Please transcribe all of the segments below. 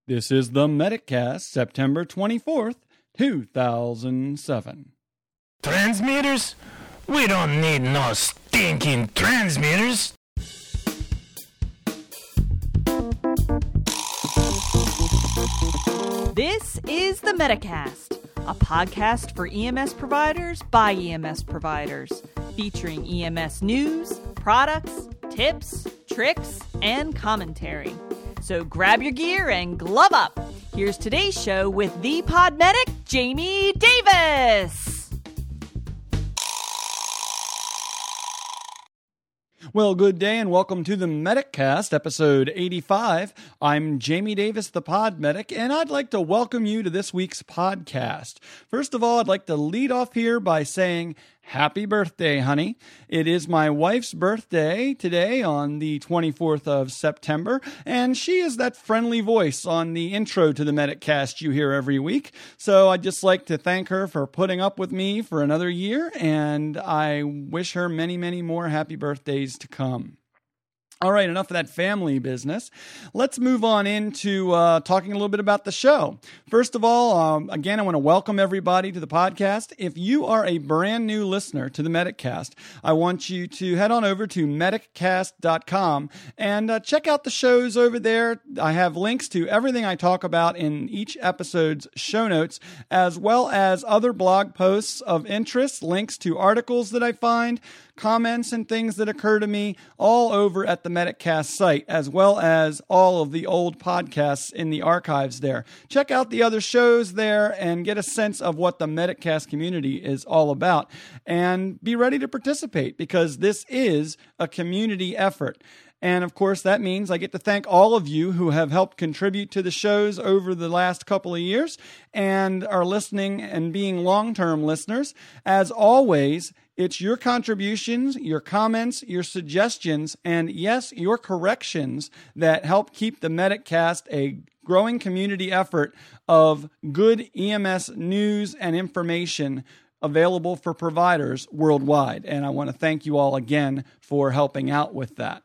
This is the Medicast, September 24th, 2007. Transmitters? We don't need no stinking transmitters. This is the Medicast, a podcast for EMS providers by EMS providers, featuring EMS news, products, tips, tricks, and commentary. So grab your gear and glove up. Here's today's show with the pod medic, Jamie Davis. Well, good day and welcome to the Medicast, episode 85. I'm Jamie Davis, the pod medic, and I'd like to welcome you to this week's podcast. First of all, I'd like to lead off here by saying happy birthday, honey. It is my wife's birthday today on the 24th of September, and she is that friendly voice on the intro to the Medicast you hear every week. So I'd just like to thank her for putting up with me for another year, and I wish her many, many more happy birthdays to come. All right, enough of that family business. Let's move on into talking a little bit about the show. First of all, again, I want to welcome everybody to the podcast. If you are a brand new listener to the Medicast, I want you to head on over to mediccast.com and check out the shows over there. I have links to everything I talk about in each episode's show notes, as well as other blog posts of interest, links to articles that I find, comments and things that occur to me all over at the Medicast site, as well as all of the old podcasts in the archives there. Check out the other shows there and get a sense of what the Medicast community is all about. And be ready to participate because this is a community effort. And of course, that means I get to thank all of you who have helped contribute to the shows over the last couple of years and are listening and being long-term listeners. As always, it's your contributions, your comments, your suggestions, and yes, your corrections that help keep the Medicast a growing community effort of good EMS news and information available for providers worldwide. And I want to thank you all again for helping out with that.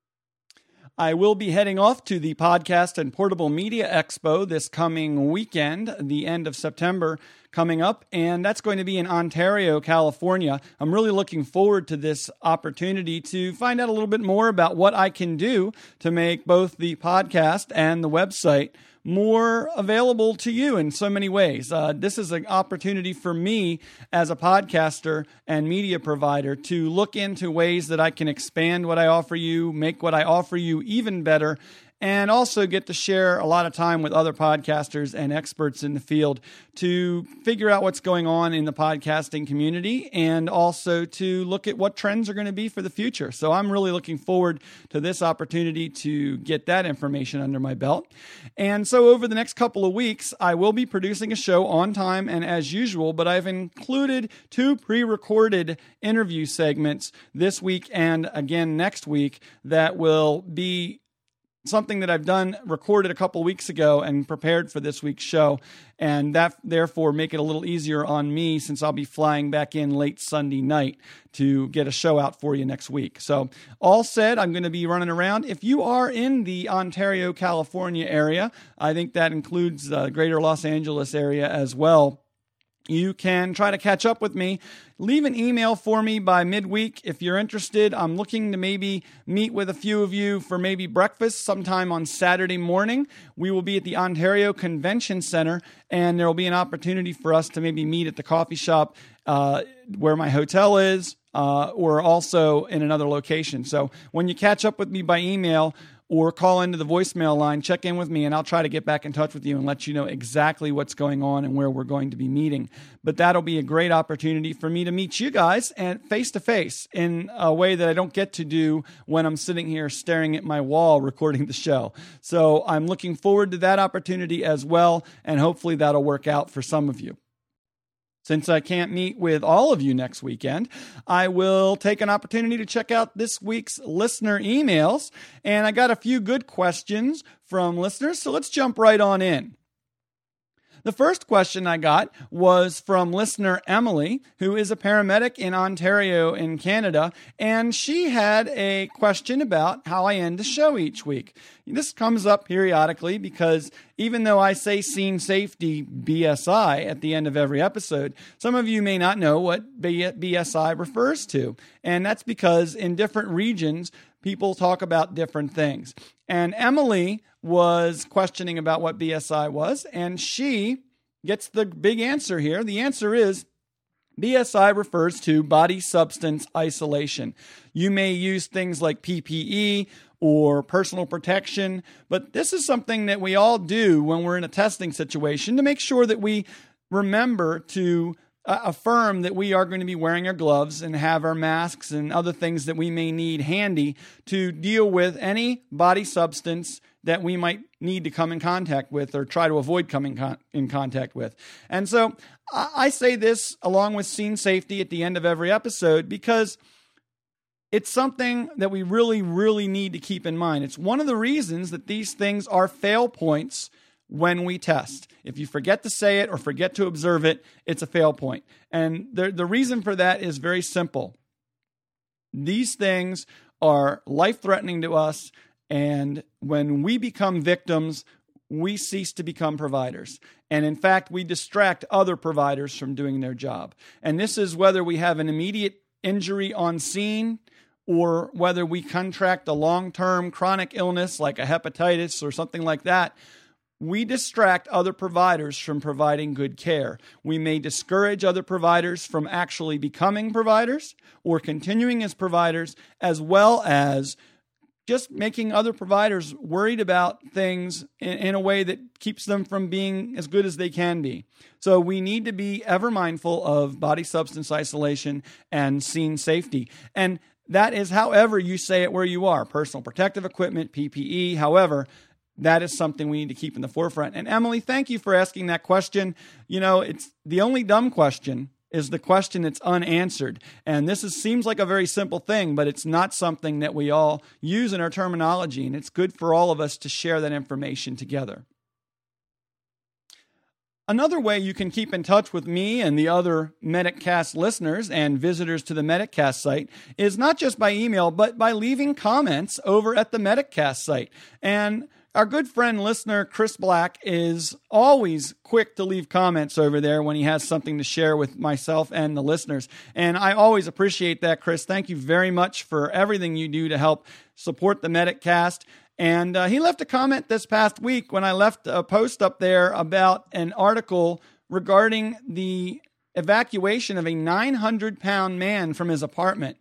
I will be heading off to the Podcast and Portable Media Expo this coming weekend, the end of September coming up, and that's going to be in Ontario, California. I'm really looking forward to this opportunity to find out a little bit more about what I can do to make both the podcast and the website more available to you in so many ways. This is an opportunity for me as a podcaster and media provider to look into ways that I can expand what I offer you, make what I offer you even better, and also get to share a lot of time with other podcasters and experts in the field to figure out what's going on in the podcasting community and also to look at what trends are going to be for the future. So I'm really looking forward to this opportunity to get that information under my belt. And so over the next couple of weeks, I will be producing a show on time and as usual, but I've included 2 pre-recorded interview segments this week and again next week that will be something that I've recorded a couple weeks ago and prepared for this week's show, and that therefore make it a little easier on me since I'll be flying back in late Sunday night to get a show out for you next week. So all said, I'm going to be running around. If you are in the Ontario, California area, I think that includes the greater Los Angeles area as well, you can try to catch up with me. Leave an email for me by midweek if you're interested. I'm looking to maybe meet with a few of you for maybe breakfast sometime on Saturday morning. We will be at the Ontario Convention Center, and there will be an opportunity for us to maybe meet at the coffee shop where my hotel is or also in another location. So when you catch up with me by email, or call into the voicemail line, check in with me, and I'll try to get back in touch with you and let you know exactly what's going on and where we're going to be meeting. But that'll be a great opportunity for me to meet you guys and face-to-face in a way that I don't get to do when I'm sitting here staring at my wall recording the show. So I'm looking forward to that opportunity as well, and hopefully that'll work out for some of you. Since I can't meet with all of you next weekend, I will take an opportunity to check out this week's listener emails. And I got a few good questions from listeners, so let's jump right on in. The first question I got was from listener Emily, who is a paramedic in Ontario in Canada, and she had a question about how I end the show each week. This comes up periodically because even though I say Scene Safety BSI at the end of every episode, some of you may not know what BSI refers to, and that's because in different regions, people talk about different things. And Emily was questioning about what BSI was, and she gets the big answer here. The answer is BSI refers to body substance isolation. You may use things like PPE or personal protection, but this is something that we all do when we're in a testing situation to make sure that we remember to affirm that we are going to be wearing our gloves and have our masks and other things that we may need handy to deal with any body substance that we might need to come in contact with or try to avoid coming in contact with. And so I say this along with Scene Safety at the end of every episode because it's something that we really, really need to keep in mind. It's one of the reasons that these things are fail points when we test. If you forget to say it or forget to observe it, it's a fail point. And the reason for that is very simple. These things are life-threatening to us, and when we become victims, we cease to become providers. And in fact, we distract other providers from doing their job. And this is whether we have an immediate injury on scene or whether we contract a long-term chronic illness like a hepatitis or something like that. We distract other providers from providing good care. We may discourage other providers from actually becoming providers or continuing as providers, as well as just making other providers worried about things in a way that keeps them from being as good as they can be. So we need to be ever mindful of body substance isolation and scene safety. And that is however you say it where you are. Personal protective equipment, PPE, however, that is something we need to keep in the forefront. And Emily, thank you for asking that question. You know, it's the only dumb question is the question that's unanswered. And this seems like a very simple thing, but it's not something that we all use in our terminology. And it's good for all of us to share that information together. Another way you can keep in touch with me and the other MedicCast listeners and visitors to the MedicCast site is not just by email, but by leaving comments over at the MedicCast site. And our good friend listener, Chris Black, is always quick to leave comments over there when he has something to share with myself and the listeners. And I always appreciate that, Chris. Thank you very much for everything you do to help support the MedicCast. And he left a comment this past week when I left a post up there about an article regarding the evacuation of a 900-pound man from his apartment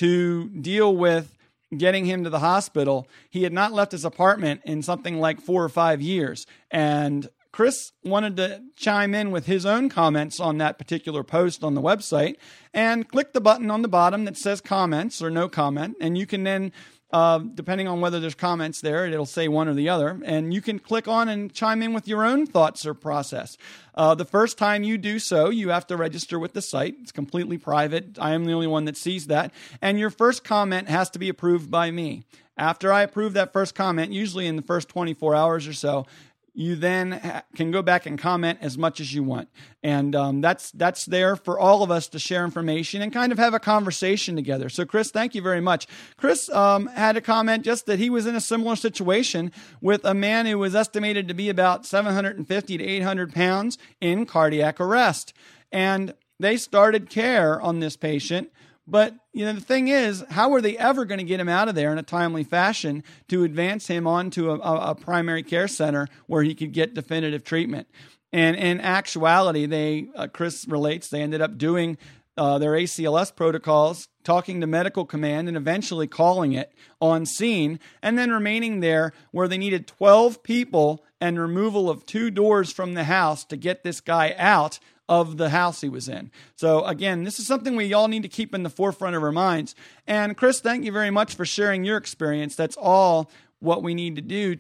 to deal with getting him to the hospital. He had not left his apartment in something like 4 or 5 years. And Chris wanted to chime in with his own comments on that particular post on the website, and click the button on the bottom that says comments or no comment. And you can then, depending on whether there's comments there, it'll say one or the other. And you can click on and chime in with your own thoughts or process. The first time you do so, you have to register with the site. It's completely private. I am the only one that sees that. And your first comment has to be approved by me. After I approve that first comment, usually in the first 24 hours or so, you then can go back and comment as much as you want. And that's there for all of us to share information and kind of have a conversation together. So, Chris, thank you very much. Chris had a comment just that he was in a similar situation with a man who was estimated to be about 750 to 800 pounds in cardiac arrest. And they started care on this patient. But, you know, the thing is, how are they ever going to get him out of there in a timely fashion to advance him onto a primary care center where he could get definitive treatment? And in actuality, Chris relates, they ended up doing their ACLS protocols, talking to medical command, and eventually calling it on scene, and then remaining there where they needed 12 people and removal of 2 doors from the house to get this guy out of the house he was in. So again, this is something we all need to keep in the forefront of our minds. And Chris, thank you very much for sharing your experience. That's all what we need to do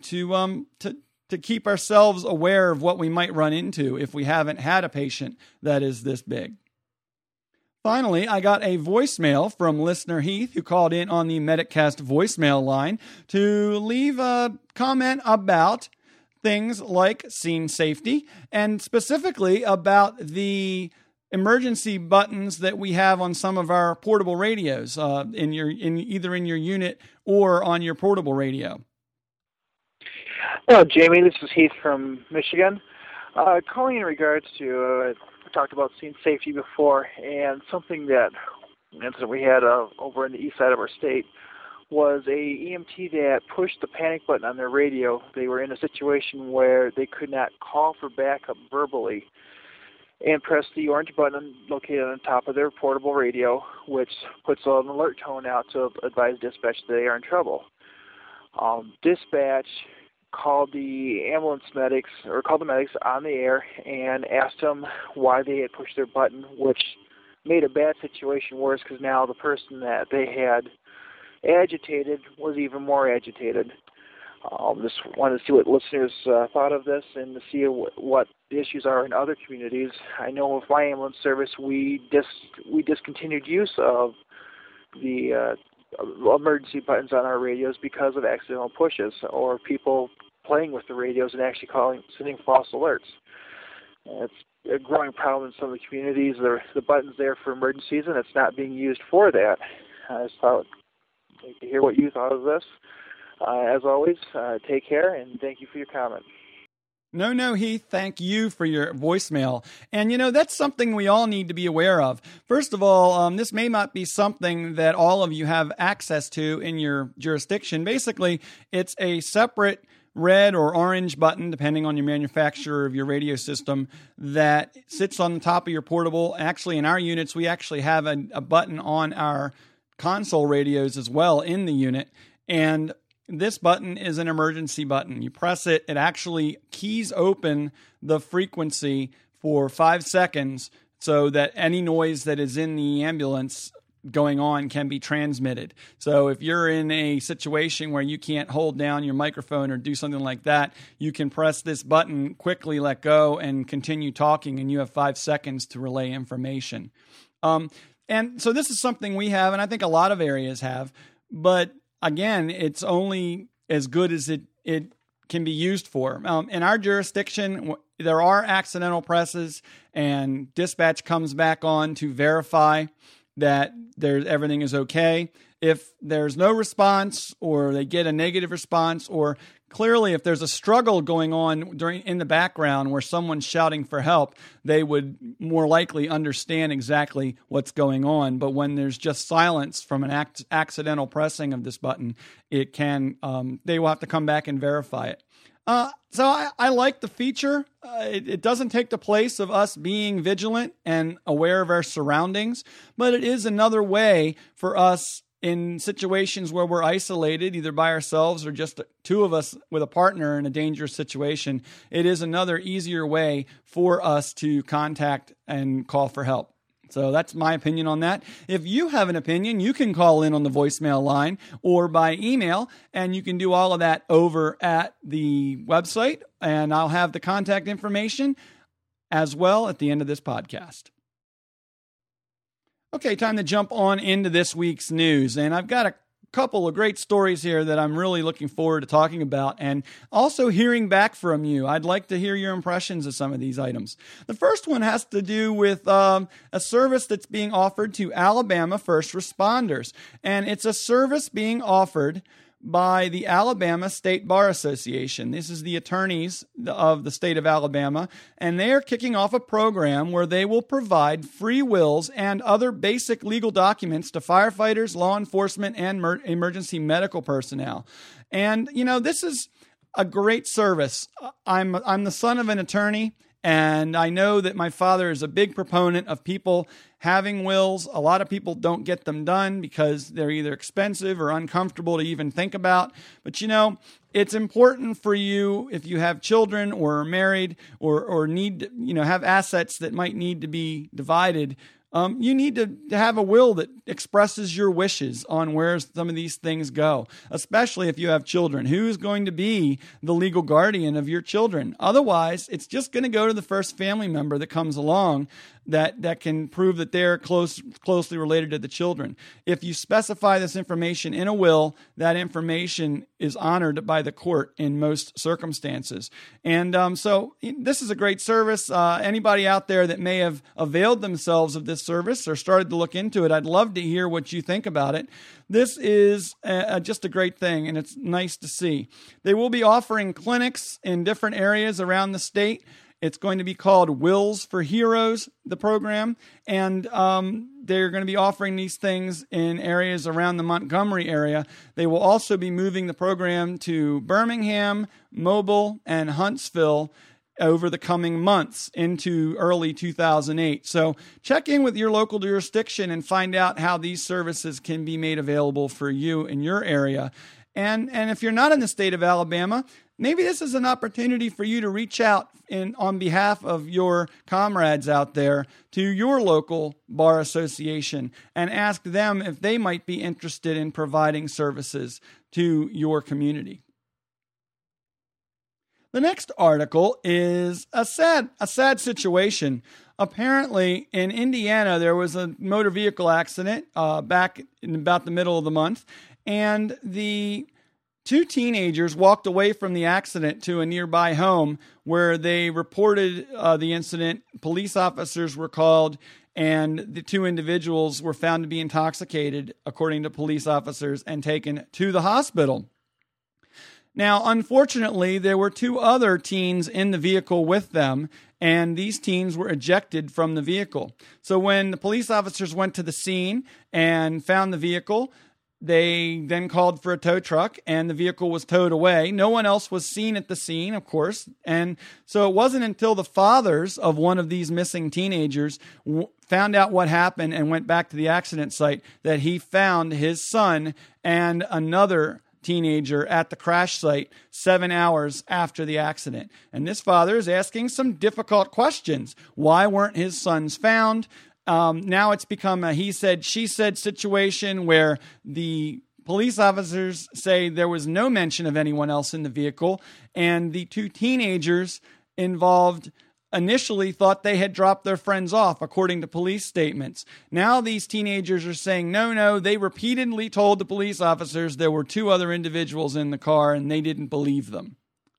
to keep ourselves aware of what we might run into if we haven't had a patient that is this big. Finally, I got a voicemail from listener Heath, who called in on the MedicCast voicemail line to leave a comment about things like scene safety, and specifically about the emergency buttons that we have on some of our portable radios, either in your unit or on your portable radio. Hello, Jamie. This is Heath from Michigan. Calling in regards to, we talked about scene safety before, and something that we had over in the east side of our state was a EMT that pushed the panic button on their radio. They were in a situation where they could not call for backup verbally, and pressed the orange button located on top of their portable radio, which puts an alert tone out to advise dispatch that they are in trouble. Dispatch called the medics on the air and asked them why they had pushed their button, which made a bad situation worse because now the person that they had agitated was even more agitated. Just wanted to see what listeners thought of this and to see what the issues are in other communities. I know with my ambulance service, we discontinued use of the emergency buttons on our radios because of accidental pushes or people playing with the radios and actually sending false alerts. It's a growing problem in some of the communities. The button's there for emergencies, and it's not being used for that. I just thought I'd like to hear what you thought of this. As always, take care, and thank you for your comment. No, Heath, thank you for your voicemail. And, that's something we all need to be aware of. First of all, this may not be something that all of you have access to in your jurisdiction. Basically, it's a separate red or orange button, depending on your manufacturer of your radio system, that sits on the top of your portable. Actually, in our units, we actually have a button on our console radios as well in the unit. And this button is an emergency button. You press it, it actually keys open the frequency for 5 seconds so that any noise that is in the ambulance going on can be transmitted. So if you're in a situation where you can't hold down your microphone or do something like that, you can press this button, quickly let go, and continue talking, and you have 5 seconds to relay information. And so this is something we have, and I think a lot of areas have, but again, it's only as good as it can be used for. In our jurisdiction, there are accidental presses, and dispatch comes back on to verify that everything is okay. If there's no response, or they get a negative response, or clearly if there's a struggle going on in the background where someone's shouting for help, they would more likely understand exactly what's going on. But when there's just silence from an accidental pressing of this button, they will have to come back and verify it. So I like the feature. It doesn't take the place of us being vigilant and aware of our surroundings, but it is another way for us in situations where we're isolated, either by ourselves or just two of us with a partner in a dangerous situation. It is another easier way for us to contact and call for help. So that's my opinion on that. If you have an opinion, you can call in on the voicemail line or by email, and you can do all of that over at the website, and I'll have the contact information as well at the end of this podcast. Okay, time to jump on into this week's news, and I've got a couple of great stories here that I'm really looking forward to talking about and also hearing back from you. I'd like to hear your impressions of some of these items. The first one has to do with a service that's being offered to Alabama first responders, and it's a service being offered by the Alabama State Bar Association. This is the attorneys of the state of Alabama, and they are kicking off a program where they will provide free wills and other basic legal documents to firefighters, law enforcement, and emergency medical personnel. And, this is a great service. I'm the son of an attorney, and I know that my father is a big proponent of people having wills. A lot of people don't get them done because they're either expensive or uncomfortable to even think about. But, it's important for you if you have children or are married or need, have assets that might need to be divided. You need to have a will that expresses your wishes on where some of these things go, especially if you have children. Who's going to be the legal guardian of your children? Otherwise, it's just going to go to the first family member that comes along. that can prove that they're closely related to the children. If you specify this information in a will, that information is honored by the court in most circumstances. And so this is a great service. Anybody out there that may have availed themselves of this service or started to look into it, I'd love to hear what you think about it. This is just a great thing, and it's nice to see. They will be offering clinics in different areas around the state. It's going to be called Wills for Heroes, the program, and they're going to be offering these things in areas around the Montgomery area. They will also be moving the program to Birmingham, Mobile, and Huntsville over the coming months into early 2008. So check in with your local jurisdiction and find out how these services can be made available for you in your area. And if you're not in the state of Alabama, maybe this is an opportunity for you to reach out on behalf of your comrades out there to your local bar association and ask them if they might be interested in providing services to your community. The next article is a sad situation. Apparently, in Indiana, there was a motor vehicle accident back in about the middle of the month, and the two teenagers walked away from the accident to a nearby home where they reported the incident. Police officers were called, and the two individuals were found to be intoxicated, according to police officers, and taken to the hospital. Now, unfortunately, there were two other teens in the vehicle with them, and these teens were ejected from the vehicle. So when the police officers went to the scene and found the vehicle, they then called for a tow truck, and the vehicle was towed away. No one else was seen at the scene, of course. And so it wasn't until the fathers of one of these missing teenagers found out what happened and went back to the accident site that he found his son and another teenager at the crash site 7 hours after the accident. And this father is asking some difficult questions. Why weren't his sons found? Now it's become a he said, she said situation where the police officers say there was no mention of anyone else in the vehicle, and the two teenagers involved initially thought they had dropped their friends off, according to police statements. Now these teenagers are saying, no, they repeatedly told the police officers there were two other individuals in the car and they didn't believe them.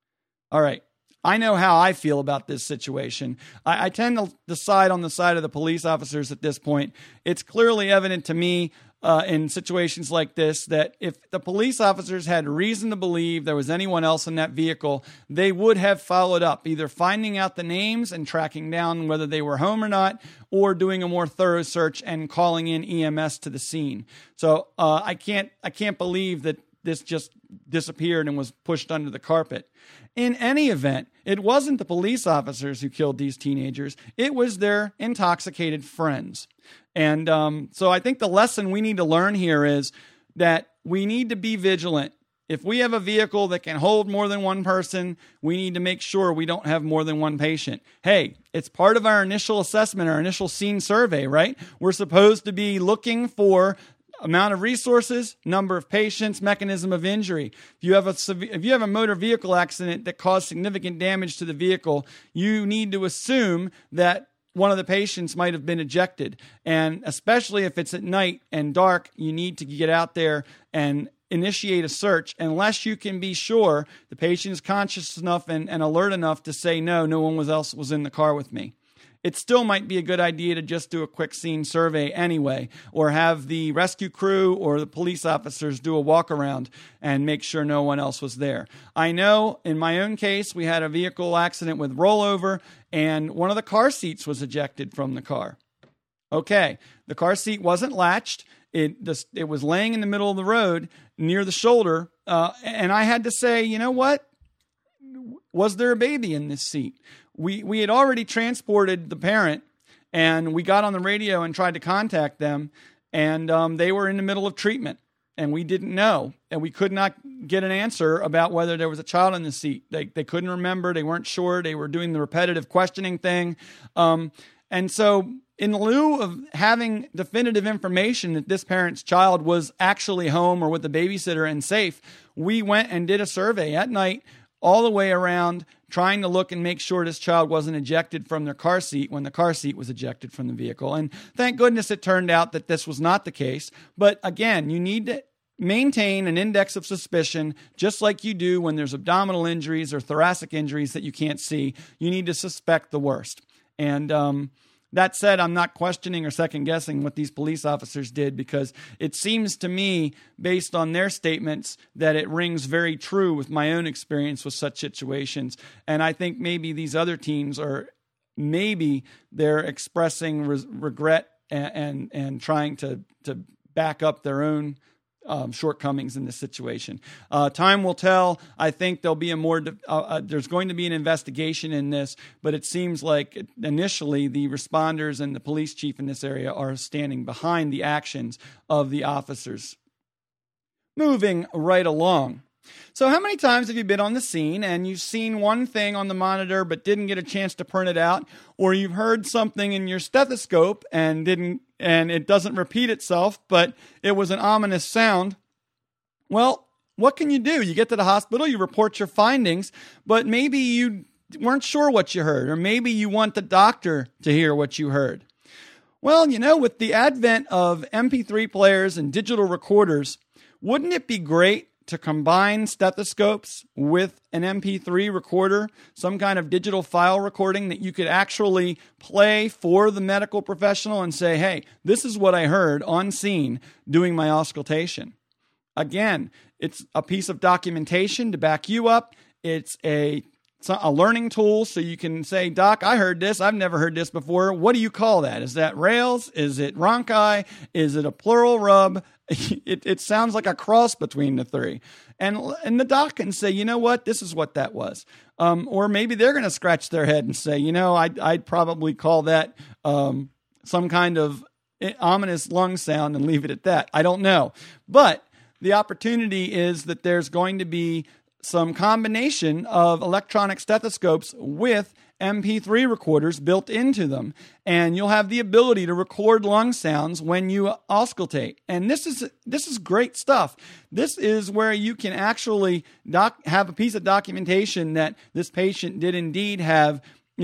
All right. I know how I feel about this situation. I tend to decide on the side of the police officers at this point. It's clearly evident to me in situations like this that if the police officers had reason to believe there was anyone else in that vehicle, they would have followed up, either finding out the names and tracking down whether they were home or not, or doing a more thorough search and calling in EMS to the scene. So I can't believe that this just disappeared and was pushed under the carpet. In any event, it wasn't the police officers who killed these teenagers. It was their intoxicated friends. And so I think the lesson we need to learn here is that we need to be vigilant. If we have a vehicle that can hold more than one person, we need to make sure we don't have more than one patient. Hey, it's part of our initial assessment, our initial scene survey, right? We're supposed to be looking for amount of resources, number of patients, mechanism of injury. If you have a motor vehicle accident that caused significant damage to the vehicle, you need to assume that one of the patients might have been ejected. And especially if it's at night and dark, you need to get out there and initiate a search unless you can be sure the patient is conscious enough and alert enough to say, no one else was in the car with me. It still might be a good idea to just do a quick scene survey anyway, or have the rescue crew or the police officers do a walk around and make sure no one else was there. I know in my own case, we had a vehicle accident with rollover and one of the car seats was ejected from the car. Okay, the car seat wasn't latched. It was laying in the middle of the road near the shoulder. And I had to say, you know what? Was there a baby in this seat? We had already transported the parent, and we got on the radio and tried to contact them, and they were in the middle of treatment, and we didn't know, and we could not get an answer about whether there was a child in the seat. They couldn't remember. They weren't sure. They were doing the repetitive questioning thing. And so in lieu of having definitive information that this parent's child was actually home or with the babysitter and safe, we went and did a survey at night all the way around trying to look and make sure this child wasn't ejected from their car seat when the car seat was ejected from the vehicle. And thank goodness it turned out that this was not the case. But again, you need to maintain an index of suspicion, just like you do when there's abdominal injuries or thoracic injuries that you can't see. You need to suspect the worst. And that said, I'm not questioning or second guessing what these police officers did, because it seems to me, based on their statements, that it rings very true with my own experience with such situations. And I think maybe these other teams maybe they're expressing regret and trying to back up their own shortcomings in this situation. Time will tell. I think there'll be there's going to be an investigation in this, but it seems like initially the responders and the police chief in this area are standing behind the actions of the officers. Moving right along. So how many times have you been on the scene and you've seen one thing on the monitor but didn't get a chance to print it out, or you've heard something in your stethoscope and it doesn't repeat itself, but it was an ominous sound? Well, what can you do? You get to the hospital, you report your findings, but maybe you weren't sure what you heard, or maybe you want the doctor to hear what you heard. Well, with the advent of MP3 players and digital recorders, wouldn't it be great to combine stethoscopes with an MP3 recorder, some kind of digital file recording that you could actually play for the medical professional and say, hey, this is what I heard on scene doing my auscultation? Again, it's a piece of documentation to back you up. It's a learning tool, so you can say, Doc, I heard this. I've never heard this before. What do you call that? Is that rails? Is it rhonchi? Is it a plural rub? It sounds like a cross between the three. And the doc can say, you know what, this is what that was. Or maybe they're going to scratch their head and say, I'd probably call that some kind of ominous lung sound and leave it at that. I don't know. But the opportunity is that there's going to be some combination of electronic stethoscopes with MP3 recorders built into them, and you'll have the ability to record lung sounds when you auscultate. And this is great stuff. This is where you can actually have a piece of documentation that this patient did indeed have,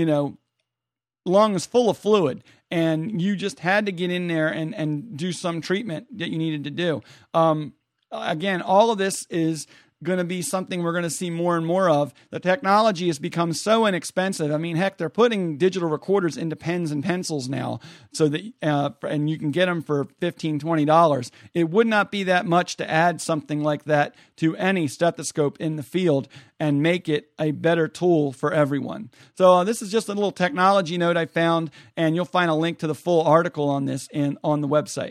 lungs full of fluid, and you just had to get in there and do some treatment that you needed to do. Again, all of this is going to be something we're going to see more and more of. The technology has become so inexpensive. I mean, heck, they're putting digital recorders into pens and pencils now, so that and you can get them for $15, $20. It would not be that much to add something like that to any stethoscope in the field and make it a better tool for everyone. So this is just a little technology note I found, and you'll find a link to the full article on this on the website.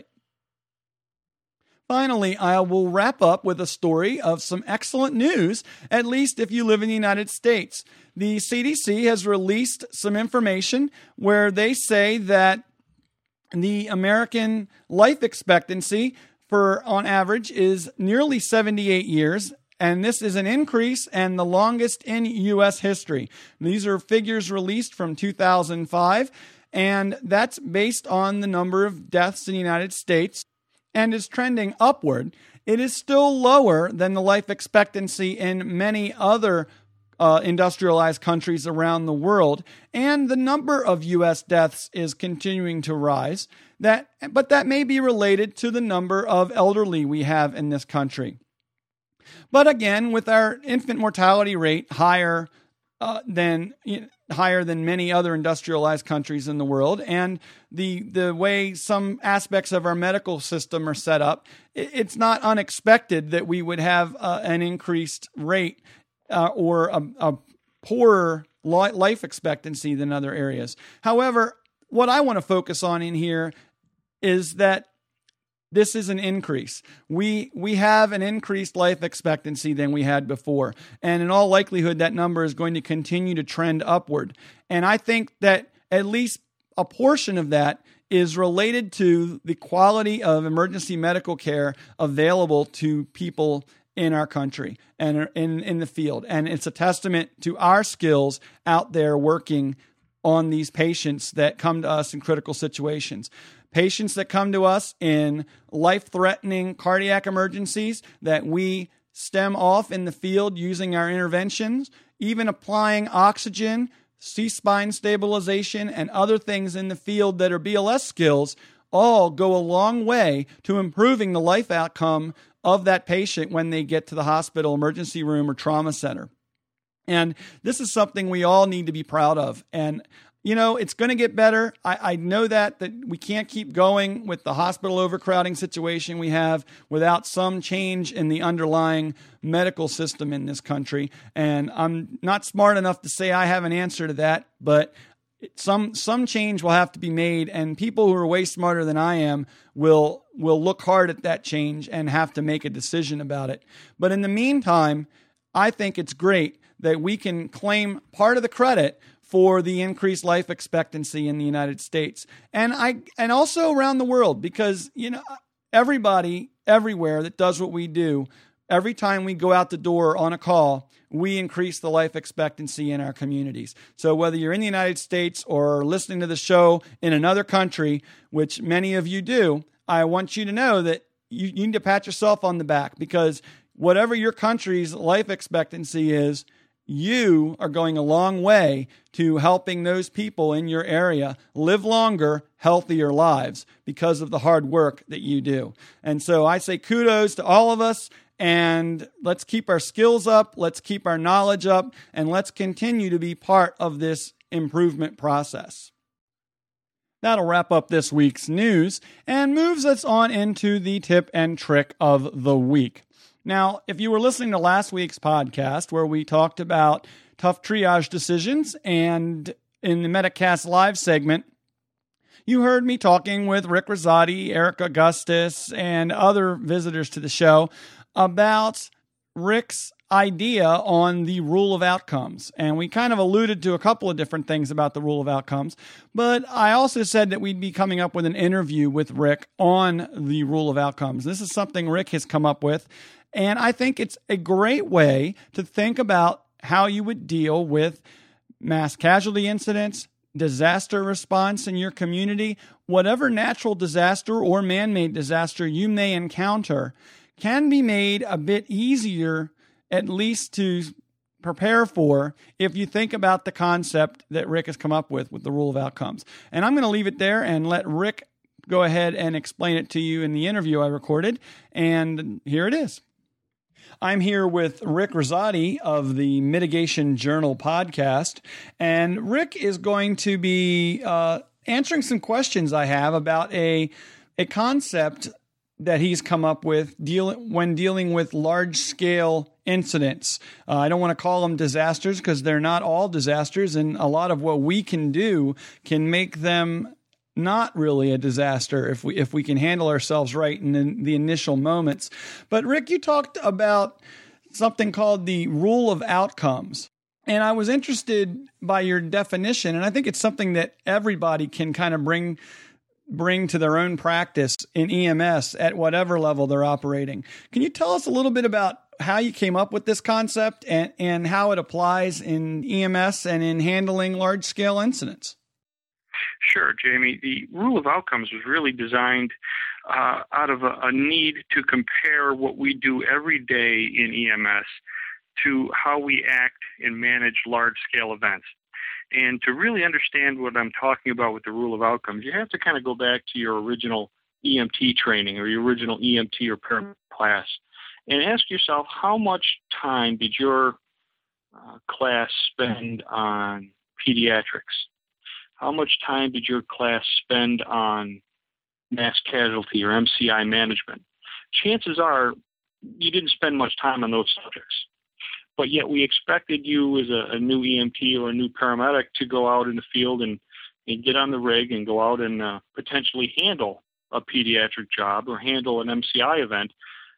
Finally, I will wrap up with a story of some excellent news, at least if you live in the United States. The CDC has released some information where they say that the American life expectancy on average is nearly 78 years, and this is an increase and the longest in U.S. history. These are figures released from 2005, and that's based on the number of deaths in the United States, and is trending upward. It is still lower than the life expectancy in many other industrialized countries around the world, and the number of U.S. deaths is continuing to rise. But that may be related to the number of elderly we have in this country. But again, with our infant mortality rate higher than many other industrialized countries in the world, and the way some aspects of our medical system are set up, it's not unexpected that we would have an increased rate or a poorer life expectancy than other areas. However, what I want to focus on in here is that this is an increase. We have an increased life expectancy than we had before. And in all likelihood, that number is going to continue to trend upward. And I think that at least a portion of that is related to the quality of emergency medical care available to people in our country and in the field. And it's a testament to our skills out there working on these patients that come to us in critical situations. Patients that come to us in life-threatening cardiac emergencies that we stem off in the field using our interventions, even applying oxygen, C-spine stabilization, and other things in the field that are BLS skills all go a long way to improving the life outcome of that patient when they get to the hospital, emergency room, or trauma center. And this is something we all need to be proud of. And, it's going to get better. I know that we can't keep going with the hospital overcrowding situation we have without some change in the underlying medical system in this country. And I'm not smart enough to say I have an answer to that, but some change will have to be made, and people who are way smarter than I am will look hard at that change and have to make a decision about it. But in the meantime, I think it's great that we can claim part of the credit for the increased life expectancy in the United States and also around the world, because everybody everywhere that does what we do, every time we go out the door on a call, we increase the life expectancy in our communities. So whether you're in the United States or listening to the show in another country, which many of you do, I want you to know that you need to pat yourself on the back, because whatever your country's life expectancy is, you are going a long way to helping those people in your area live longer, healthier lives because of the hard work that you do. And so I say kudos to all of us, and let's keep our skills up, let's keep our knowledge up, and let's continue to be part of this improvement process. That'll wrap up this week's news and moves us on into the tip and trick of the week. Now, if you were listening to last week's podcast where we talked about tough triage decisions, and in the Medicast Live segment, you heard me talking with Rick Rosati, Eric Augustus, and other visitors to the show about Rick's idea on the rule of outcomes. And we kind of alluded to a couple of different things about the rule of outcomes, but I also said that we'd be coming up with an interview with Rick on the rule of outcomes. This is something Rick has come up with, and I think it's a great way to think about how you would deal with mass casualty incidents, disaster response in your community. Whatever natural disaster or man-made disaster you may encounter can be made a bit easier, at least to prepare for, if you think about the concept that Rick has come up with the rule of outcomes. And I'm going to leave it there and let Rick go ahead and explain it to you in the interview I recorded. And here it is. I'm here with Rick Rosati of the Mitigation Journal podcast, and Rick is going to be answering some questions I have about a concept that he's come up with when dealing with large-scale incidents. I don't want to call them disasters because they're not all disasters, and a lot of what we can do can make them not really a disaster if we can handle ourselves right in the initial moments. But Rick, you talked about something called the rule of outcomes. And I was interested by your definition, and I think it's something that everybody can kind of bring to their own practice in EMS at whatever level they're operating. Can you tell us a little bit about how you came up with this concept and how it applies in EMS and in handling large-scale incidents? Sure, Jamie. The rule of outcomes was really designed out of a need to compare what we do every day in EMS to how we act and manage large-scale events. And to really understand what I'm talking about with the rule of outcomes, you have to kind of go back to your original EMT training or your original EMT or paramedic class and ask yourself, how much time did your class spend on pediatrics? How much time did your class spend on mass casualty or MCI management? Chances are you didn't spend much time on those subjects. But yet we expected you as a new EMT or a new paramedic to go out in the field and get on the rig and go out and potentially handle a pediatric job or handle an MCI event.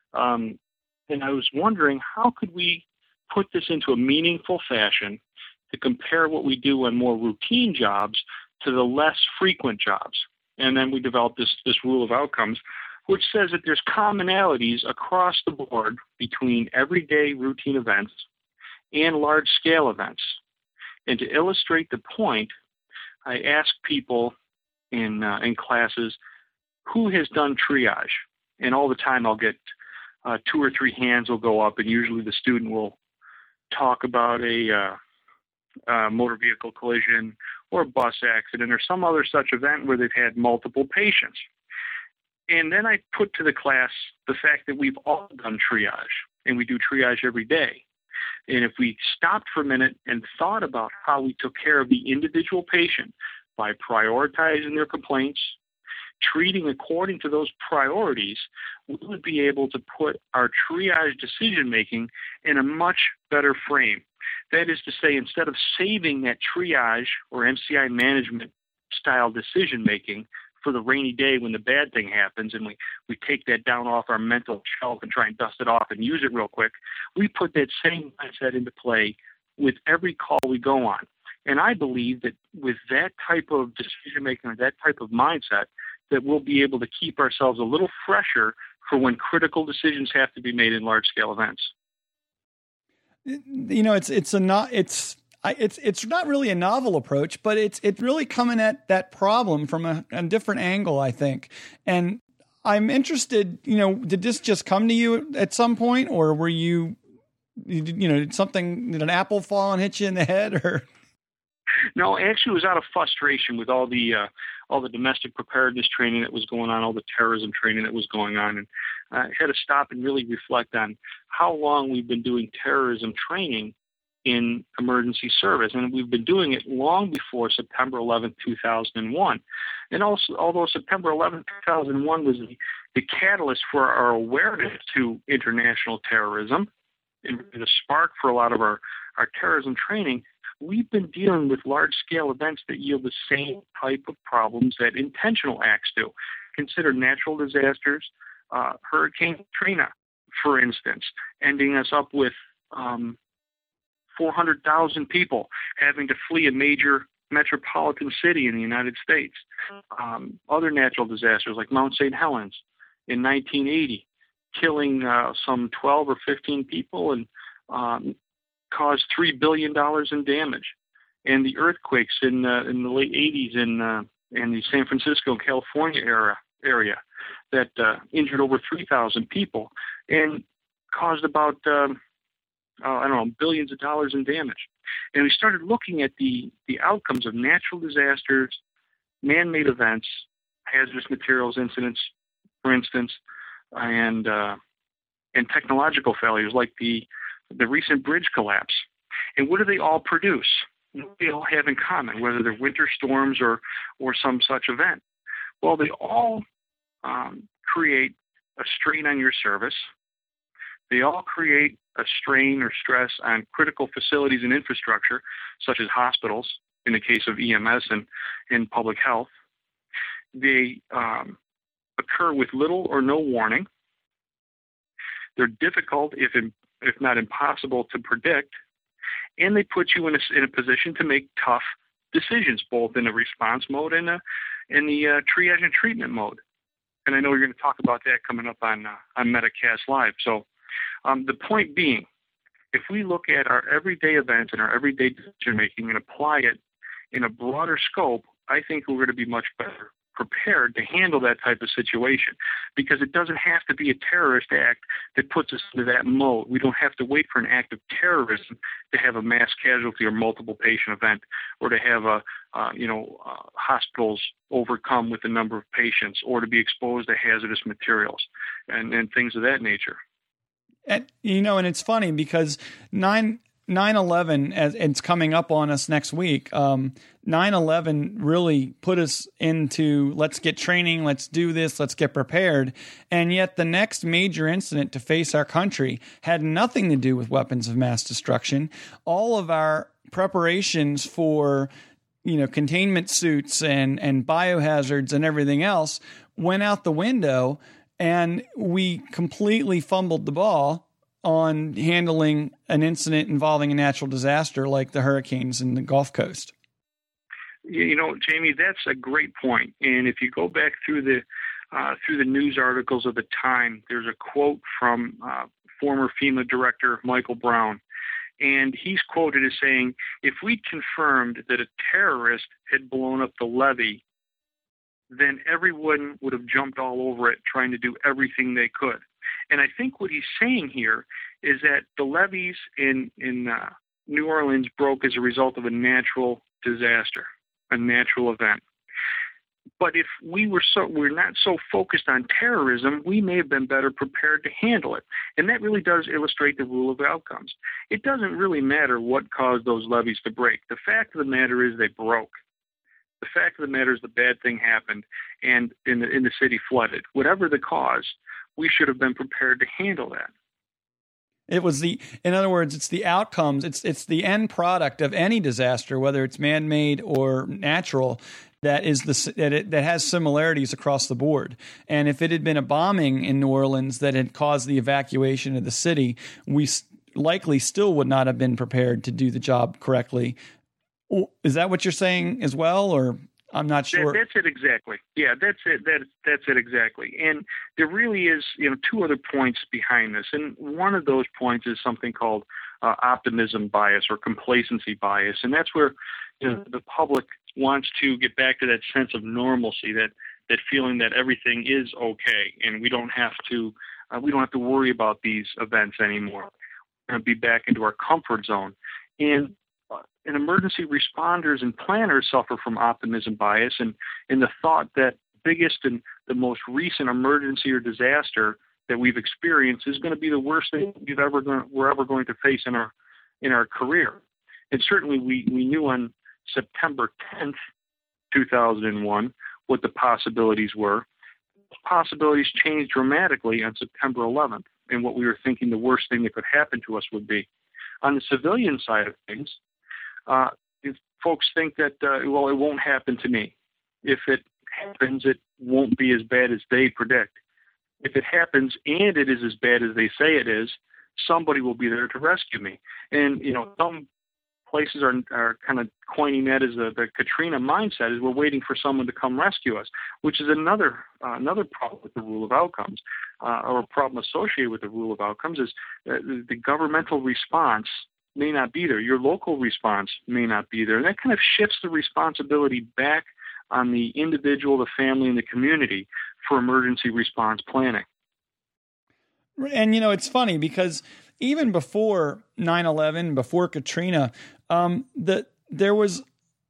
And I was wondering, how could we put this into a meaningful fashion to compare what we do on more routine jobs to the less frequent jobs? And then we developed this rule of outcomes, which says that there's commonalities across the board between everyday routine events and large-scale events. And to illustrate the point, I ask people in classes, who has done triage? And all the time I'll get two or three hands will go up, and usually the student will talk about a motor vehicle collision or a bus accident or some other such event where they've had multiple patients. And then I put to the class the fact that we've all done triage, and we do triage every day. And if we stopped for a minute and thought about how we took care of the individual patient by prioritizing their complaints, treating according to those priorities, we would be able to put our triage decision-making in a much better frame. That is to say, instead of saving that triage or MCI management style decision-making for the rainy day when the bad thing happens and we take that down off our mental shelf and try and dust it off and use it real quick, we put that same mindset into play with every call we go on. And I believe that with that type of decision-making or that type of mindset, that we'll be able to keep ourselves a little fresher for when critical decisions have to be made in large-scale events. You know, it's not really a novel approach, but it's really coming at that problem from a different angle, I think. And I'm interested, you know, did this just come to you at some point, or were you know, did an apple fall and hit you in the head, or? No, actually, it was out of frustration with all the domestic preparedness training that was going on, all the terrorism training that was going on, and I had to stop and really reflect on how long we've been doing terrorism training in emergency service, and we've been doing it long before September 11th, 2001. And also, although September 11th, 2001 was the catalyst for our awareness to international terrorism and the spark for a lot of our terrorism training, we've been dealing with large-scale events that yield the same type of problems that intentional acts do. Consider natural disasters, Hurricane Katrina, for instance, ending us up with 400,000 people having to flee a major metropolitan city in the United States. Other natural disasters like Mount St. Helens in 1980, killing some 12 or 15 people and caused $3 billion in damage. And the earthquakes in the late 80s in the San Francisco, California area that injured over 3,000 people and caused about billions of dollars in damage. And we started looking at the outcomes of natural disasters, man-made events, hazardous materials incidents, for instance, and technological failures like the recent bridge collapse. And what do they all produce? What do they all have in common, whether they're winter storms or some such event? Well, they all create a strain on your service. They all create a strain or stress on critical facilities and infrastructure, such as hospitals, in the case of EMS and in public health. They occur with little or no warning. They're difficult, if not impossible, to predict, and they put you in a position to make tough decisions, both in the response mode and in the triage and treatment mode. And I know you're going to talk about that coming up on Medicast Live. So the point being, if we look at our everyday events and our everyday decision making and apply it in a broader scope, I think we're going to be much better prepared to handle that type of situation, because it doesn't have to be a terrorist act that puts us into that mode. We don't have to wait for an act of terrorism to have a mass casualty or multiple patient event, or to have hospitals overcome with the number of patients, or to be exposed to hazardous materials and things of that nature. And it's funny because 9/11, as it's coming up on us next week, 9/11 really put us into let's get training, let's do this, let's get prepared. And yet the next major incident to face our country had nothing to do with weapons of mass destruction. All of our preparations for, containment suits and biohazards and everything else went out the window, and we completely fumbled the ball on handling an incident involving a natural disaster like the hurricanes in the Gulf Coast. Jamie, that's a great point. And if you go back through the news articles of the time, there's a quote from former FEMA director Michael Brown. And he's quoted as saying, if we confirmed that a terrorist had blown up the levee, then everyone would have jumped all over it trying to do everything they could. And I think what he's saying here is that the levees in New Orleans broke as a result of a natural disaster, a natural event. But if we're not so focused on terrorism, we may have been better prepared to handle it. And that really does illustrate the rule of outcomes. It doesn't really matter what caused those levees to break. The fact of the matter is they broke. The fact of the matter is the bad thing happened and in the city flooded. Whatever the cause, we should have been prepared to handle that. In other words, it's the outcomes. It's the end product of any disaster, whether it's man-made or natural, that has similarities across the board. And if it had been a bombing in New Orleans that had caused the evacuation of the city, we likely still would not have been prepared to do the job correctly. Is that what you're saying as well, or I'm not sure? That's it exactly. Yeah, that's it. That's it exactly. And there really is, two other points behind this. And one of those points is something called optimism bias or complacency bias, and that's where the public wants to get back to that sense of normalcy, that feeling that everything is okay, and we don't have to worry about these events anymore. We're going to be back into our comfort zone. And emergency responders and planners suffer from optimism bias and the thought that the biggest and the most recent emergency or disaster that we've experienced is going to be the worst thing we're ever going to face in our career. And certainly we knew on September 10th, 2001, what the possibilities were. Possibilities changed dramatically on September 11th, and what we were thinking the worst thing that could happen to us would be. On the civilian side of things, if folks think that, it won't happen to me. If it happens, it won't be as bad as they predict. If it happens and it is as bad as they say it is, somebody will be there to rescue me. And, some places are kind of coining that as the Katrina mindset, is we're waiting for someone to come rescue us, which is another problem with the rule of outcomes, or a problem associated with the rule of outcomes, is the governmental response may not be there. Your local response may not be there. And that kind of shifts the responsibility back on the individual, the family, and the community for emergency response planning. And, it's funny because even before 9/11, before Katrina, there was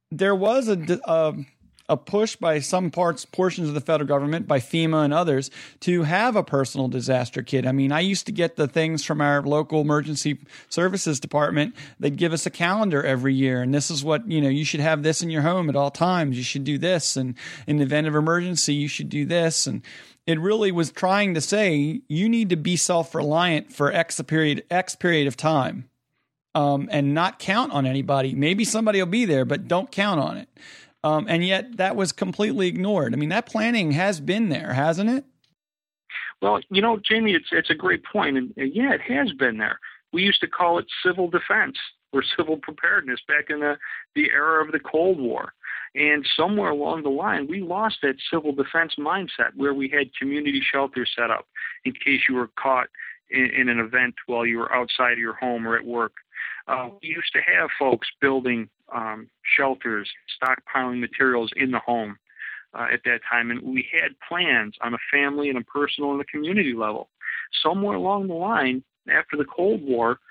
a push by some portions of the federal government, by FEMA and others, to have a personal disaster kit. I mean, I used to get the things from our local emergency services department. They'd give us a calendar every year, and this is what, you should have this in your home at all times. You should do this, and in the event of emergency, you should do this. And it really was trying to say, you need to be self-reliant for X period of time, and not count on anybody. Maybe somebody will be there, but don't count on it. And yet that was completely ignored. I mean, that planning has been there, hasn't it? Well, Jamie, it's a great point. And yeah, it has been there. We used to call it civil defense or civil preparedness back in the era of the Cold War. And somewhere along the line, we lost that civil defense mindset where we had community shelters set up in case you were caught in an event while you were outside of your home or at work. We used to have folks building shelters, stockpiling materials in the home at that time. And we had plans on a family and a personal and a community level. Somewhere along the line, after the Cold War,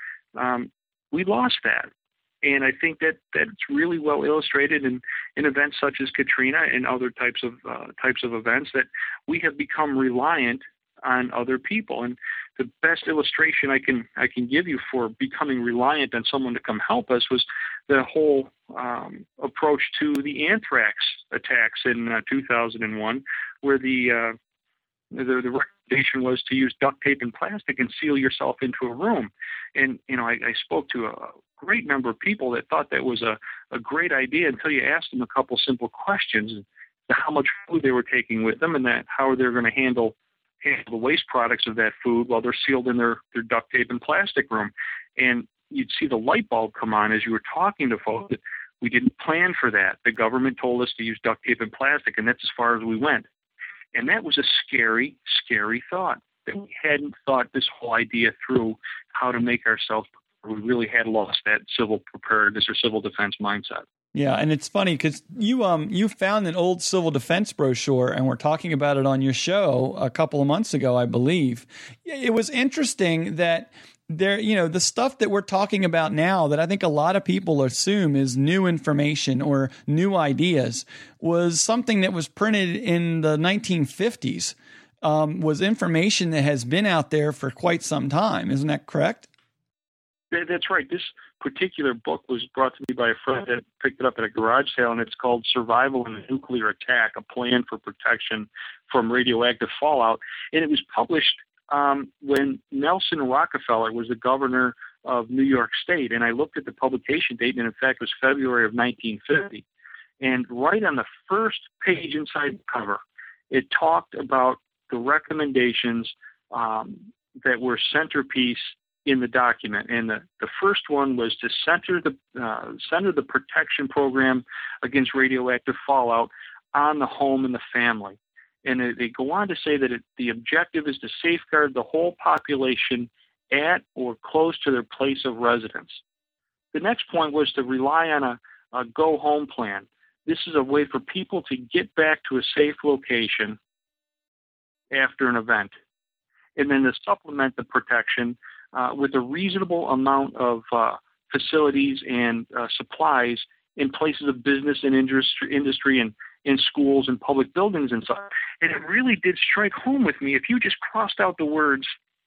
we lost that. And I think that's really well illustrated in events such as Katrina and other types of events, that we have become reliant on other people. And the best illustration I can give you for becoming reliant on someone to come help us was the whole approach to the anthrax attacks in 2001, where the recommendation was to use duct tape and plastic and seal yourself into a room. And I spoke to a great number of people that thought that was a great idea until you asked them a couple simple questions: how much food they were taking with them, and that how they're going to handle the waste products of that food while they're sealed in their duct tape and plastic room. And you'd see the light bulb come on as you were talking to folks that we didn't plan for that. The government told us to use duct tape and plastic, and that's as far as we went. And that was a scary, scary thought, that we hadn't thought this whole idea through, how to make ourselves. We really had lost that civil preparedness or civil defense mindset. Yeah, and it's funny because you found an old civil defense brochure and we're talking about it on your show a couple of months ago, I believe. It was interesting that there, the stuff that we're talking about now that I think a lot of people assume is new information or new ideas was something that was printed in the 1950s, was information that has been out there for quite some time. Isn't that correct? That's right. This particular book was brought to me by a friend that picked it up at a garage sale, and it's called Survival in a Nuclear Attack, A Plan for Protection from Radioactive Fallout. And it was published when Nelson Rockefeller was the governor of New York State. And I looked at the publication date, and in fact, it was February of 1950. And right on the first page inside the cover, it talked about the recommendations that were centerpiece in the document, and the first one was to center the protection program against radioactive fallout on the home and the family. And they go on to say that the objective is to safeguard the whole population at or close to their place of residence. The next point was to rely on a go-home plan. This is a way for people to get back to a safe location after an event. And then to supplement the protection with a reasonable amount of facilities and supplies in places of business and industry and in schools and public buildings and such. And it really did strike home with me. If you just crossed out the words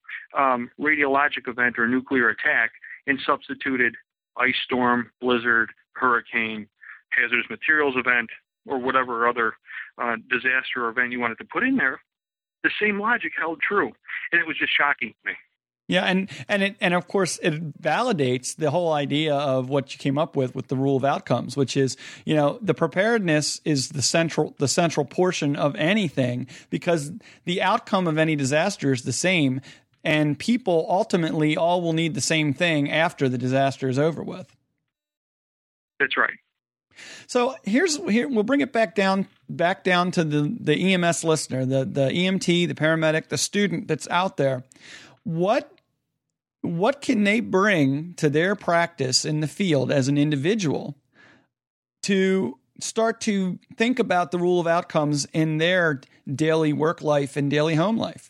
radiologic event or nuclear attack and substituted ice storm, blizzard, hurricane, hazardous materials event, or whatever other disaster or event you wanted to put in there, the same logic held true. And it was just shocking to me. Yeah, and of course it validates the whole idea of what you came up with the rule of outcomes, which is, the preparedness is the central portion of anything, because the outcome of any disaster is the same, and people ultimately all will need the same thing after the disaster is over with. That's right. So here we'll bring it back down to the EMS listener, the EMT, the paramedic, the student that's out there. What can they bring to their practice in the field as an individual to start to think about the rule of outcomes in their daily work life and daily home life?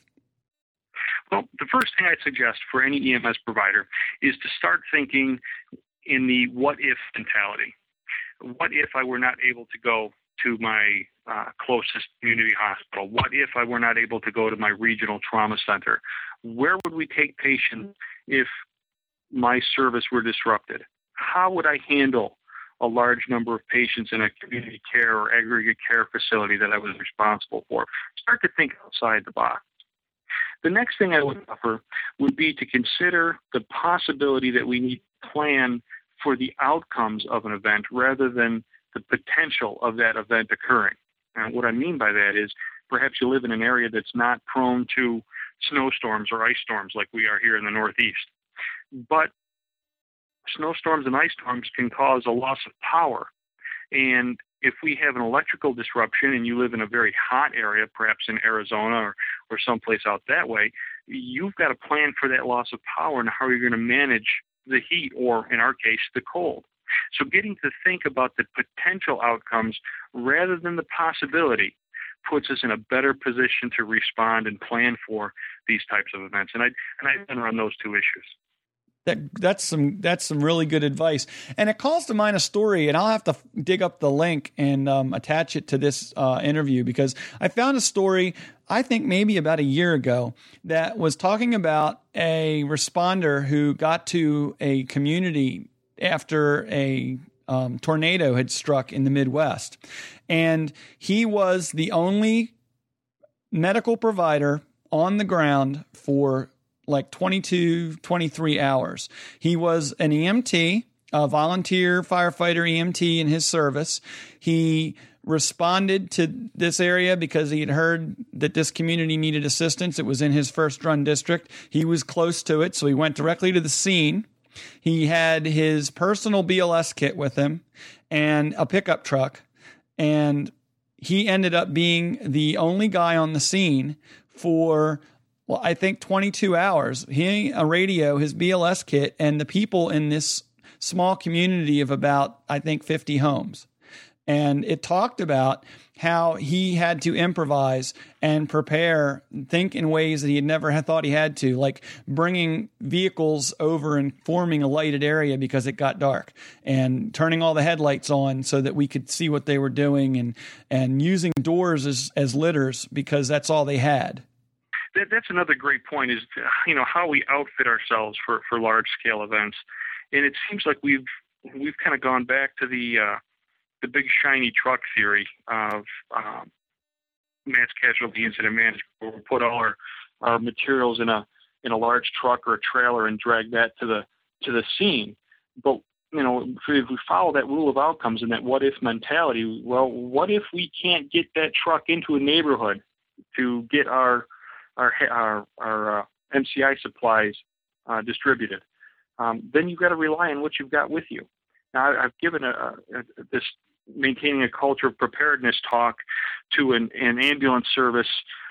Well, the first thing I'd suggest for any EMS provider is to start thinking in the what-if mentality. What if I were not able to go to my closest community hospital? What if I were not able to go to my regional trauma center? Where would we take patients if my service were disrupted? How would I handle a large number of patients in a community care or aggregate care facility that I was responsible for? Start to think outside the box. The next thing I would offer would be to consider the possibility that we need to plan for the outcomes of an event rather than the potential of that event occurring. And what I mean by that is perhaps you live in an area that's not prone to snowstorms or ice storms like we are here in the Northeast. But snowstorms and ice storms can cause a loss of power. And if we have an electrical disruption and you live in a very hot area, perhaps in Arizona or someplace out that way, you've got to plan for that loss of power and how you're going to manage the heat or, in our case, the cold. So getting to think about the potential outcomes rather than the possibility puts us in a better position to respond and plan for these types of events. And I've been around those two issues. That's some really good advice. And it calls to mind a story, and I'll have to dig up the link and attach it to this interview, because I found a story, I think maybe about a year ago, that was talking about a responder who got to a community after a tornado had struck in the Midwest. And he was the only medical provider on the ground for like 22, 23 hours. He was an EMT, a volunteer firefighter EMT in his service. He responded to this area because he had heard that this community needed assistance. It was in his first run district. He was close to it, so he went directly to the scene. He had his personal BLS kit with him and a pickup truck, and he ended up being the only guy on the scene for, well, I think 22 hours. He, a radio, his BLS kit, and the people in this small community of about, I think, 50 homes. And it talked about how he had to improvise and prepare, think in ways that he had never had thought he had to, like bringing vehicles over and forming a lighted area because it got dark, and turning all the headlights on so that we could see what they were doing, and using doors as litters because that's all they had. That's another great point, is how we outfit ourselves for large scale events. And it seems like we've kind of gone back to the big shiny truck theory of mass casualty incident management, where we put all our materials in a large truck or a trailer and drag that to the scene. But if we follow that rule of outcomes and that what if mentality, well, what if we can't get that truck into a neighborhood to get our MCI supplies distributed? Then you've got to rely on what you've got with you. Now, I've given this maintaining a culture of preparedness talk to an ambulance service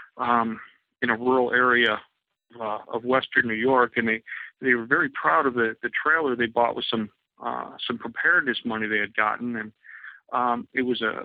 in a rural area of Western New York, and they were very proud of the trailer they bought with some preparedness money they had gotten, and it was a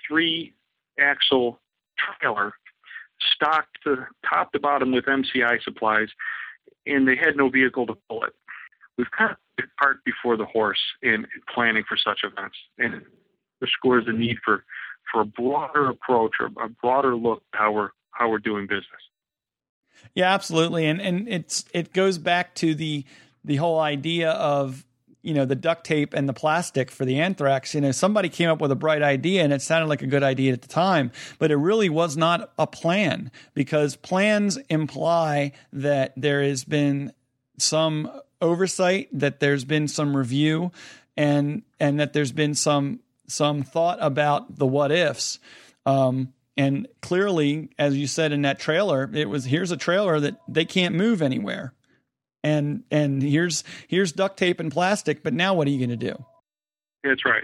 3-axle trailer stocked to top to bottom with MCI supplies, and they had no vehicle to pull it. We've kind of put the cart before the horse in planning for such events, and underscores the need for a broader approach or a broader look at how we're doing business. Yeah, absolutely, and it goes back to the whole idea of the duct tape and the plastic for the anthrax. Somebody came up with a bright idea, and it sounded like a good idea at the time, but it really was not a plan, because plans imply that there has been some oversight, that there's been some review, and that there's been some thought about the what ifs. And clearly, as you said in that trailer, here's a trailer that they can't move anywhere. And here's duct tape and plastic, but now what are you going to do? That's right.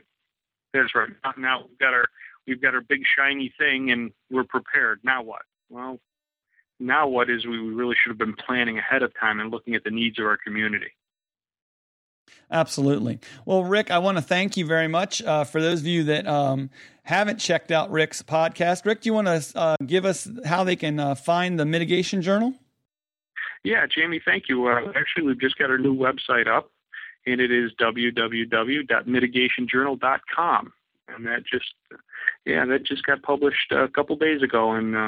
Now we've got our big shiny thing, and we're prepared. Now what? Well, now what is we really should have been planning ahead of time and looking at the needs of our community. Absolutely. Well, Rick, I want to thank you very much. For those of you that haven't checked out Rick's podcast, Rick, do you want to give us how they can find the Mitigation Journal? Yeah, Jamie, thank you. Actually, we've just got our new website up, and it is www.mitigationjournal.com. And that just got published a couple days ago. And,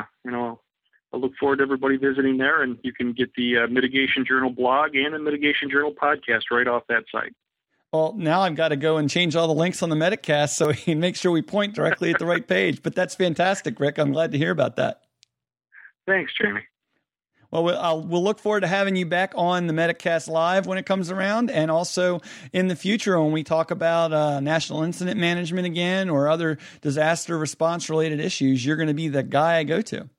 I look forward to everybody visiting there, and you can get the Mitigation Journal blog and the Mitigation Journal podcast right off that site. Well, now I've got to go and change all the links on the Medicast so we can make sure we point directly at the right page. But that's fantastic, Rick. I'm glad to hear about that. Thanks, Jamie. Well, we'll look forward to having you back on the Medicast Live when it comes around, and also in the future when we talk about national incident management again or other disaster response related issues. You're going to be the guy I go to.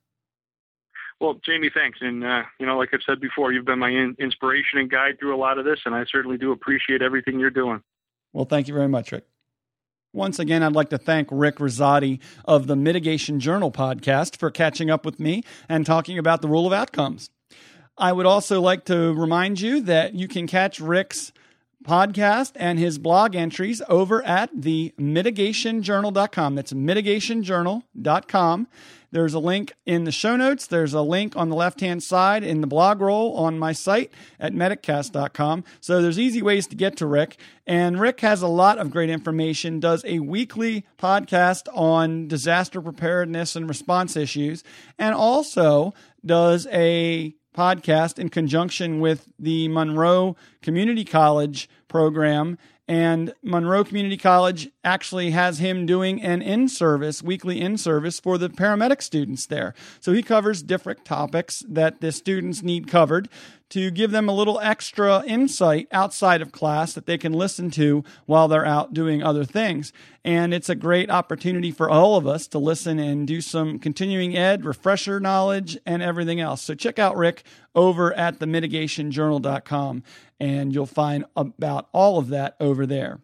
Well, Jamie, thanks. And, like I've said before, you've been my inspiration and guide through a lot of this, and I certainly do appreciate everything you're doing. Well, thank you very much, Rick. Once again, I'd like to thank Rick Rosati of the Mitigation Journal podcast for catching up with me and talking about the rule of outcomes. I would also like to remind you that you can catch Rick's podcast and his blog entries over at the mitigationjournal.com. That's mitigationjournal.com. There's a link in the show notes. There's a link on the left-hand side in the blog roll on my site at medicast.com. So there's easy ways to get to Rick. And Rick has a lot of great information, does a weekly podcast on disaster preparedness and response issues, and also does a podcast in conjunction with the Monroe Community College program. And Monroe Community College actually has him doing an weekly in-service for the paramedic students there. So he covers different topics that the students need covered to give them a little extra insight outside of class that they can listen to while they're out doing other things. And it's a great opportunity for all of us to listen and do some continuing ed, refresher knowledge, and everything else. So check out Rick over at themitigationjournal.com, and you'll find about all of that over there.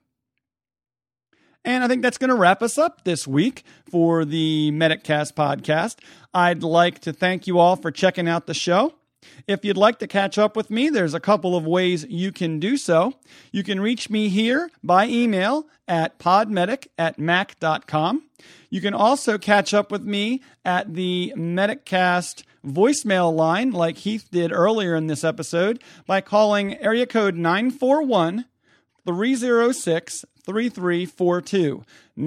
And I think that's going to wrap us up this week for the Medicast podcast. I'd like to thank you all for checking out the show. If you'd like to catch up with me, there's a couple of ways you can do so. You can reach me here by email at podmedic@mac.com. You can also catch up with me at the Mediccast voicemail line, like Heath did earlier in this episode, by calling area code 941-306-3342.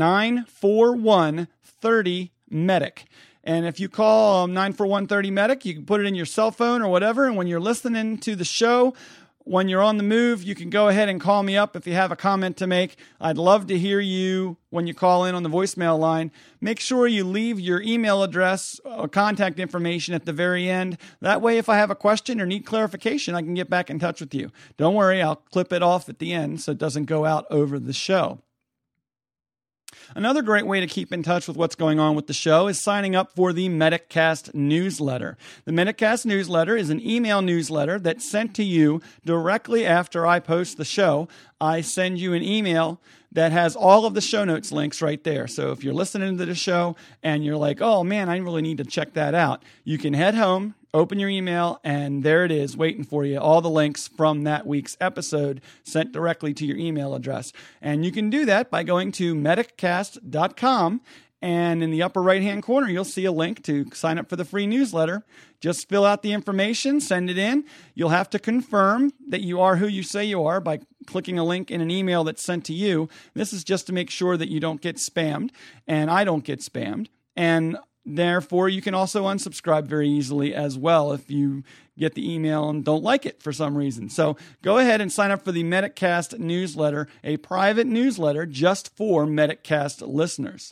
941-30-MEDIC. And if you call 941-30-MEDIC, you can put it in your cell phone or whatever, and when you're listening to the show, when you're on the move, you can go ahead and call me up if you have a comment to make. I'd love to hear you when you call in on the voicemail line. Make sure you leave your email address or contact information at the very end. That way, if I have a question or need clarification, I can get back in touch with you. Don't worry, I'll clip it off at the end so it doesn't go out over the show. Another great way to keep in touch with what's going on with the show is signing up for the Mediccast newsletter. The Mediccast newsletter is an email newsletter that's sent to you directly after I post the show. I send you an email that has all of the show notes links right there. So if you're listening to the show and you're like, oh man, I really need to check that out, you can head home, open your email, and there it is waiting for you. All the links from that week's episode sent directly to your email address. And you can do that by going to mediccast.com. And in the upper right-hand corner, you'll see a link to sign up for the free newsletter. Just fill out the information, send it in. You'll have to confirm that you are who you say you are by clicking a link in an email that's sent to you. This is just to make sure that you don't get spammed, and I don't get spammed. And therefore, you can also unsubscribe very easily as well if you get the email and don't like it for some reason. So go ahead and sign up for the Mediccast newsletter, a private newsletter just for Mediccast listeners.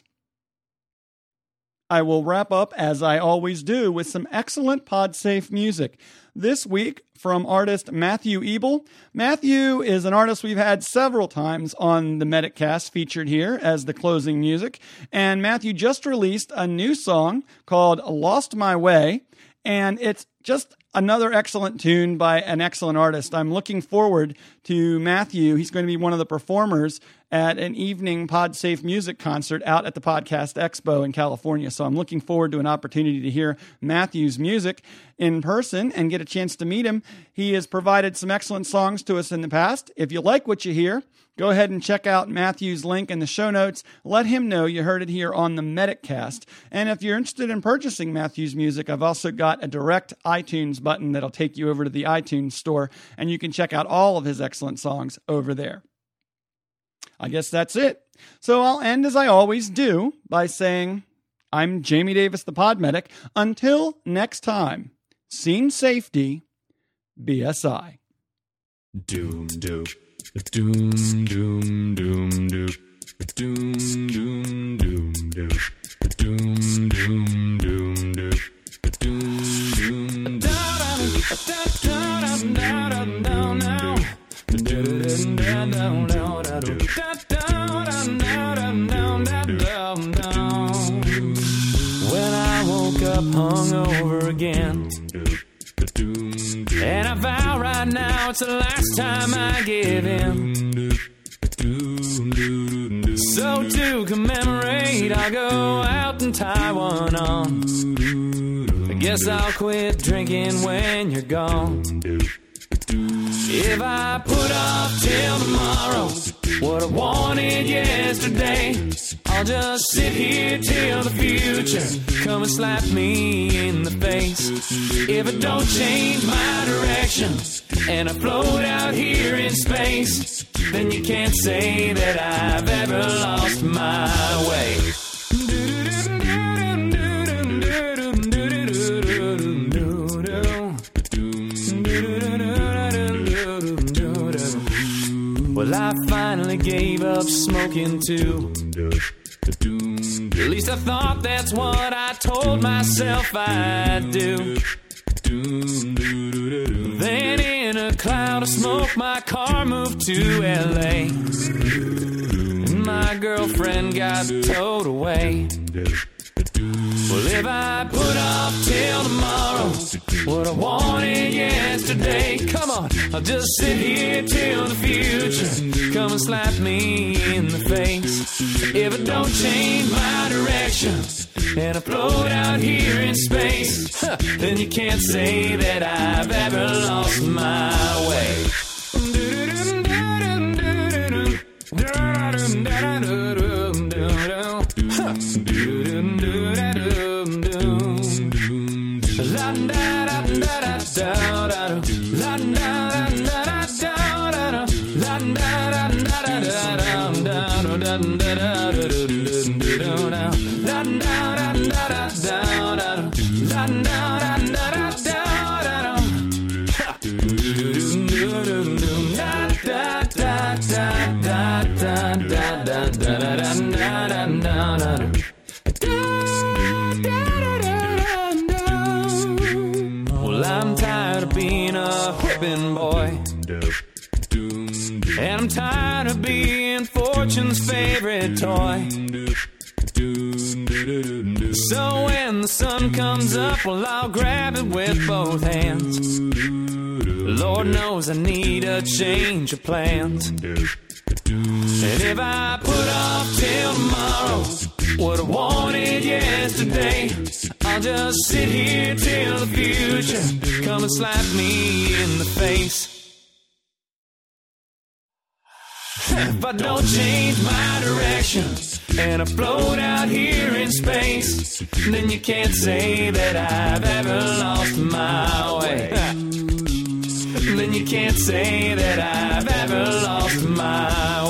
I will wrap up, as I always do, with some excellent PodSafe music. This week, from artist Matthew Ebel. Matthew is an artist we've had several times on the Mediccast, featured here as the closing music. And Matthew just released a new song called Lost My Way, and it's just another excellent tune by an excellent artist. I'm looking forward to Matthew. He's going to be one of the performers at an evening PodSafe music concert out at the Podcast Expo in California. So I'm looking forward to an opportunity to hear Matthew's music in person and get a chance to meet him. He has provided some excellent songs to us in the past. If you like what you hear, go ahead and check out Matthew's link in the show notes. Let him know you heard it here on the Mediccast. And if you're interested in purchasing Matthew's music, I've also got a direct iTunes button that'll take you over to the iTunes store, and you can check out all of his excellent songs over there. I guess that's it. So I'll end as I always do by saying, I'm Jamie Davis, the Pod Medic. Until next time, scene safety, BSI. Doom doom. Doom doom doom doom. Doom doom doom doom. Doom doom doom doom. Doom doom doom. When I woke up hungover again, and I vow right now it's the last time I give in. So to commemorate, I'll go out and tie one on. I guess I'll quit drinking when you're gone. If I put off till tomorrow what I wanted yesterday, I'll just sit here till the future come and slap me in the face. If I don't change my direction and I float out here in space, then you can't say that I've ever lost my way. Well, I finally gave up smoking too. At least I thought that's what I told myself I'd do. Then in a cloud of smoke, my car moved to LA, and my girlfriend got towed away. Well, if I put off till tomorrow what I wanted yesterday, come on, I'll just sit here till the future come and slap me in the face. If I don't change my direction direction and I float out here in space, then you can't say that I've ever lost my way. Well, I'm tired of being a whipping boy, and I'm tired of being Fortune's favorite toy. So when the sun comes up, well, I'll grab it with both hands. Lord knows I need a change of plans. And if I put off till tomorrow what I wanted yesterday, I'll just sit here till the future come and slap me in the face. If I don't change my direction and I float out here in space, then you can't say that I've ever lost my way. Then you can't say that I've ever lost my way.